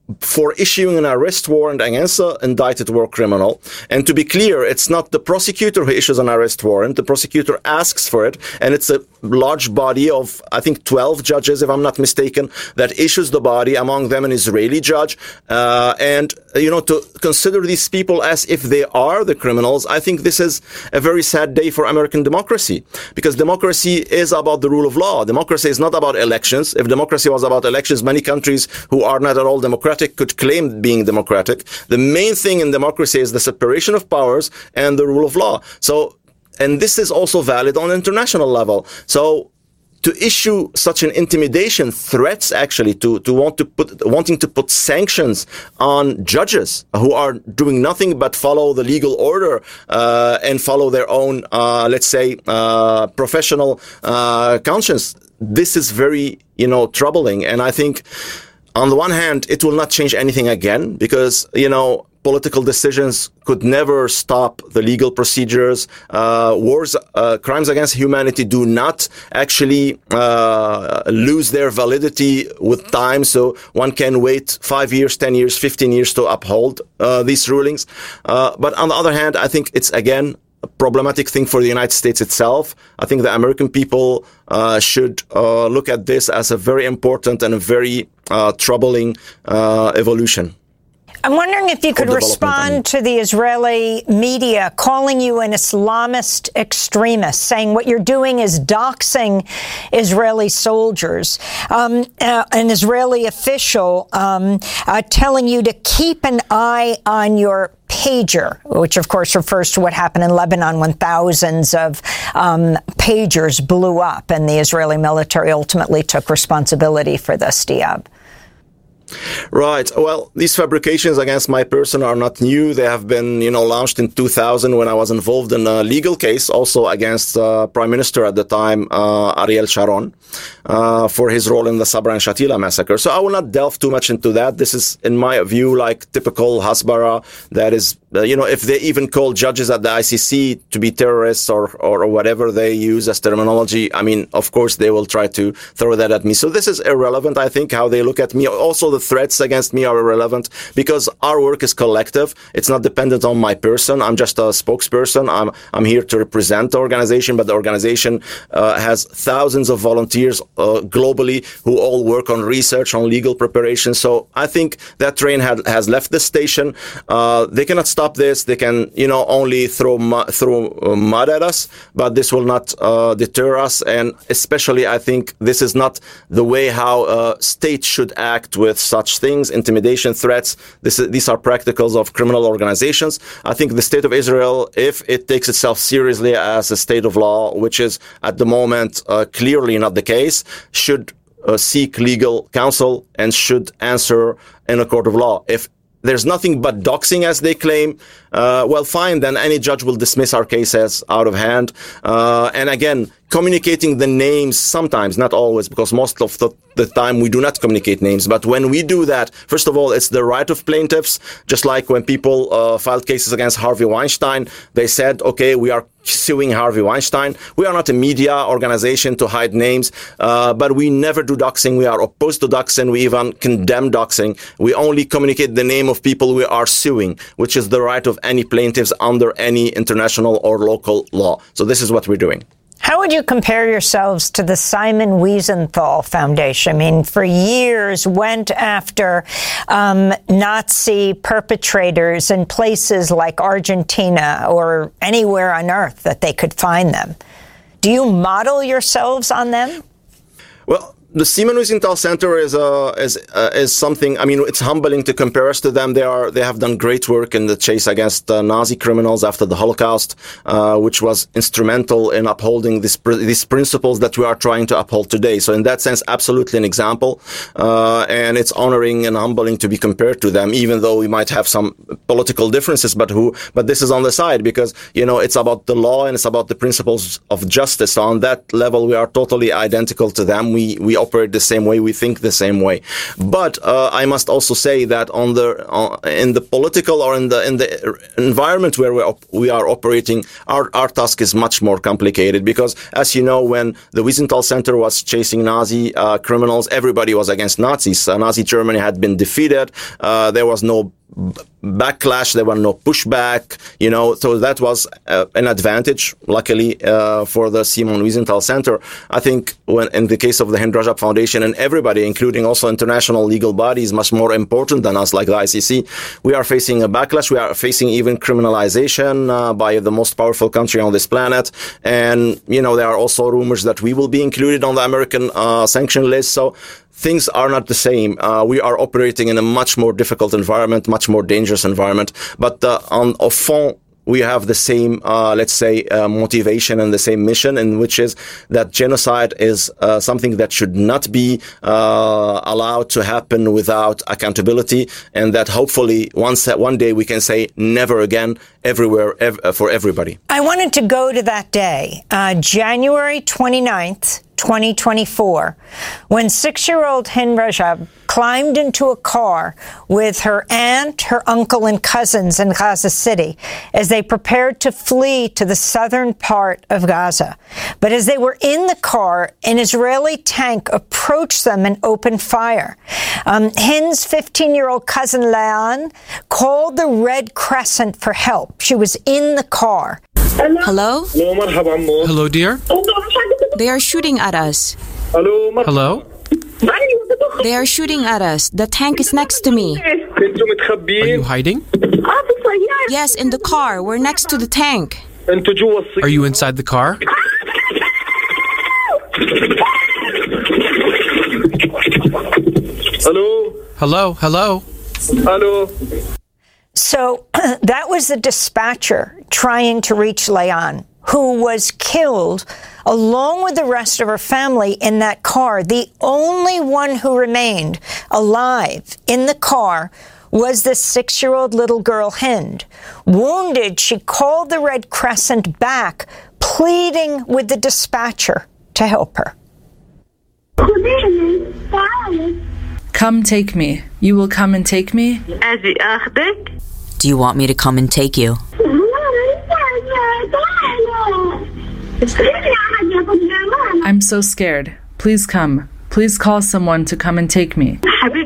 for issuing an arrest warrant against an indicted war criminal. And to be clear, it's not the prosecutor who issues an arrest warrant. The prosecutor asks for it, and it's a large body of, I think, twelve judges, if I'm not mistaken, that issues the body, among them an Israeli judge. Uh, and, you know, to consider these people as if they are the criminals, I think this is a very sad day for American democracy, because democracy is about the rule of law. Democracy is not about elections. If democracy was about elections, many countries who are not at all democratic could claim being democratic. The main thing in democracy is the separation of powers and the rule of law. So, and this is also valid on international level. So, to issue such an intimidation, threats actually to, to want to put, wanting to put sanctions on judges who are doing nothing but follow the legal order, uh, and follow their own, uh, let's say, uh, professional, uh, conscience. This is very, you know, troubling. And I think, on the one hand, it will not change anything again, because, you know, political decisions could never stop the legal procedures. Uh, wars, uh, crimes against humanity do not actually uh, lose their validity with time. So one can wait five years, ten years, fifteen years to uphold uh, these rulings. Uh, but on the other hand, I think it's, again, a problematic thing for the United States itself. I think the American people uh, should uh, look at this as a very important and a very uh, troubling uh, evolution. I'm wondering if you could respond I mean. to the Israeli media calling you an Islamist extremist, saying what you're doing is doxing Israeli soldiers. Um, uh, an Israeli official um, uh, telling you to keep an eye on your pager, which of course refers to what happened in Lebanon when thousands of um, pagers blew up, and the Israeli military ultimately took responsibility for this, Diab. Right. Well, these fabrications against my person are not new. They have been, you know, launched in two thousand when I was involved in a legal case also against uh, Prime Minister at the time, uh, Ariel Sharon, uh, for his role in the Sabra and Shatila massacre. So I will not delve too much into that. This is, in my view, like typical Hasbara. That is, uh, you know, if they even call judges at the I C C to be terrorists or, or whatever they use as terminology, I mean, of course, they will try to throw that at me. So this is irrelevant, I think, how they look at me. Also, the threats against me are irrelevant because our work is collective. It's not dependent on my person. I'm just a spokesperson. I'm I'm here to represent the organization, but the organization uh, has thousands of volunteers uh, globally who all work on research, on legal preparation. So I think that train had, has left the station. Uh, they cannot stop this. They can, you know, only throw mu- throw uh, mud at us, but this will not uh, deter us. And especially, I think this is not the way how uh, states should act with such things, intimidation, threats. This is, these are practicals of criminal organizations. I think the state of Israel, if it takes itself seriously as a state of law, which is at the moment uh, clearly not the case, should uh, seek legal counsel and should answer in a court of law. If there's nothing but doxing, as they claim, uh, well, fine, then any judge will dismiss our case as out of hand. Uh, and again, communicating the names sometimes, not always, because most of the, the time we do not communicate names. But when we do that, first of all, it's the right of plaintiffs. Just like when people uh, filed cases against Harvey Weinstein, they said, okay, we are suing Harvey Weinstein. We are not a media organization to hide names, uh, but we never do doxing. We are opposed to doxing. We even condemn doxing. We only communicate the name of people we are suing, which is the right of any plaintiffs under any international or local law. So this is what we're doing. How would you compare yourselves to the Simon Wiesenthal Foundation? I mean, for years went after um, Nazi perpetrators in places like Argentina or anywhere on earth that they could find them. Do you model yourselves on them? Well, the Simon Wiesenthal Center is uh, is uh, is something. I mean, it's humbling to compare us to them. They are they have done great work in the chase against uh, Nazi criminals after the Holocaust, uh, which was instrumental in upholding this, these principles that we are trying to uphold today. So, in that sense, absolutely an example, uh, and it's honoring and humbling to be compared to them, even though we might have some political differences. But who? But this is on the side because you know it's about the law and it's about the principles of justice. So on that level, we are totally identical to them. We we operate the same way, we think the same way. But uh, I must also say that on the uh, in the political or in the in the environment where we op- we are operating, our our task is much more complicated because, as you know, when the Wiesenthal Center was chasing Nazi uh, criminals, everybody was against Nazis. Uh, Nazi Germany had been defeated. Uh, there was no backlash, there were no pushback, you know, so that was uh, an advantage, luckily, uh, for the Simon Wiesenthal Center. I think when in the case of the Hind Rajab Foundation and everybody, including also international legal bodies, much more important than us, like the I C C, we are facing a backlash. We are facing even criminalization uh, by the most powerful country on this planet. And, you know, there are also rumors that we will be included on the American uh, sanction list. So things are not the same. Uh, we are operating in a much more difficult environment, much more dangerous environment. But uh, on au fond, we have the same, uh, let's say, uh, motivation and the same mission, in which is that genocide is uh, something that should not be uh, allowed to happen without accountability, and that hopefully once one day we can say never again, everywhere, ev- for everybody. I wanted to go to that day, uh, January twenty-ninth, twenty twenty-four, when six-year-old Hind Rajab climbed into a car with her aunt, her uncle, and cousins in Gaza City as they prepared to flee to the southern part of Gaza. But as they were in the car, an Israeli tank approached them and opened fire. Um, Hind's fifteen-year-old cousin Leanne called the Red Crescent for help. She was in the car. Hello? Hello, dear. They are shooting at us. Hello? They are shooting at us. The tank is next to me. Are you hiding? Yes, in the car. We're next to the tank. Are you inside the car? Hello? Hello? Hello? Hello? So that was the dispatcher trying to reach Leanne, who was killed along with the rest of her family in that car. The only one who remained alive in the car was the six-year-old little girl, Hind. Wounded, she called the Red Crescent back, pleading with the dispatcher to help her. Come take me. You will come and take me? Do you want me to come and take you? I'm so scared. Please come. Please call someone to come and take me.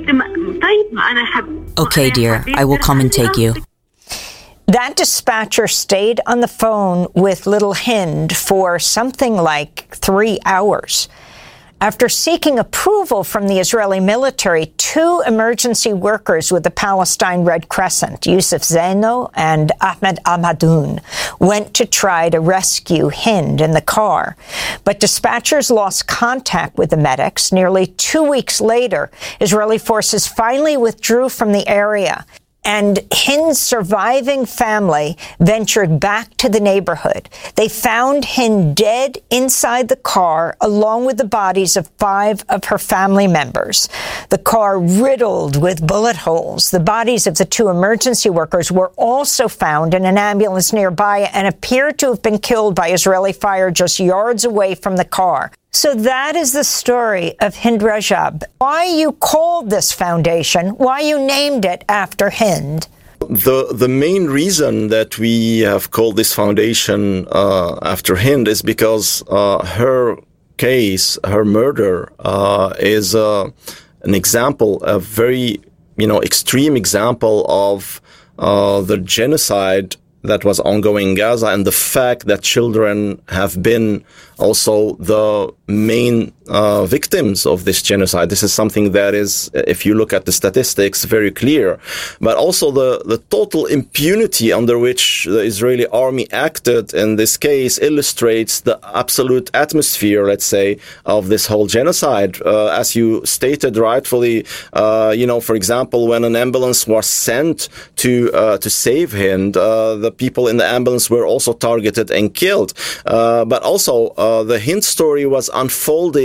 Okay, dear. I will come and take you. That dispatcher stayed on the phone with little Hind for something like three hours. After seeking approval from the Israeli military, two emergency workers with the Palestine Red Crescent, Yusuf Zeno and Ahmed Ahmadoun, went to try to rescue Hind in the car. But dispatchers lost contact with the medics. Nearly two weeks later, Israeli forces finally withdrew from the area. And Hind's surviving family ventured back to the neighborhood. They found Hind dead inside the car, along with the bodies of five of her family members. The car riddled with bullet holes. The bodies of the two emergency workers were also found in an ambulance nearby and appeared to have been killed by Israeli fire just yards away from the car. So that is the story of Hind Rajab. Why you called this foundation, why you named it after Hind. The the main reason that we have called this foundation uh, after Hind is because uh, her case, her murder, uh, is uh, an example, a very you know extreme example of uh, the genocide that was ongoing in Gaza, and the fact that children have been also the main uh, victims of this genocide. This is something that is, if you look at the statistics, very clear. But also the, the total impunity under which the Israeli army acted in this case illustrates the absolute atmosphere, let's say, of this whole genocide. Uh, as you stated rightfully, uh, you know, for example, when an ambulance was sent to uh, to save Hind, uh, the people in the ambulance were also targeted and killed. Uh, but also, uh, the Hind story was unfolding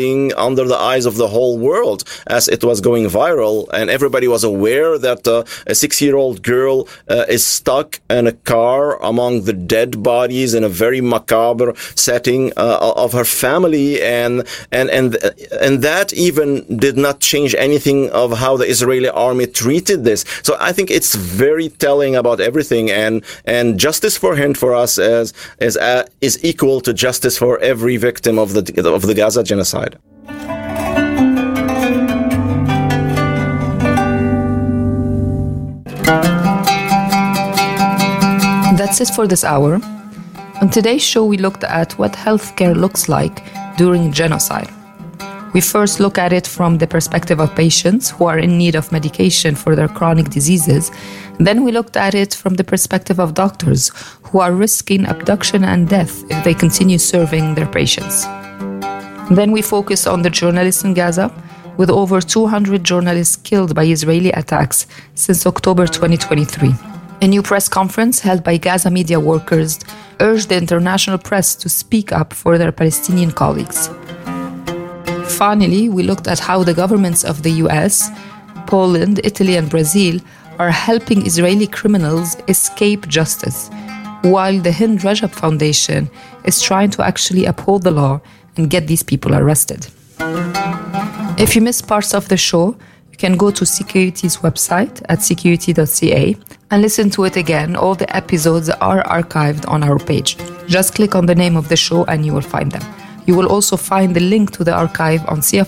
happening under the eyes of the whole world as it was going viral, and everybody was aware that uh, a six-year-old girl uh, is stuck in a car among the dead bodies in a very macabre setting uh, of her family, and and and and that even did not change anything of how the Israeli army treated this. So I think it's very telling about everything, and and justice for Hind for us is is uh, is equal to justice for every victim of the of the Gaza genocide. That's it for this hour. On today's show, we looked at what healthcare looks like during genocide. We first look at it from the perspective of patients who are in need of medication for their chronic diseases. Then we looked at it from the perspective of doctors who are risking abduction and death if they continue serving their patients. Then we focused on the journalists in Gaza, with over two hundred journalists killed by Israeli attacks since October twenty twenty-three. A new press conference held by Gaza media workers urged the international press to speak up for their Palestinian colleagues. Finally, we looked at how the governments of the U S, Poland, Italy, and Brazil are helping Israeli criminals escape justice, while the Hind Rajab Foundation is trying to actually uphold the law and get these people arrested. If you missed parts of the show, you can go to Security's website at security dot c a and listen to it again. All the episodes are archived on our page. Just click on the name of the show and you will find them. You will also find the link to the archive on C F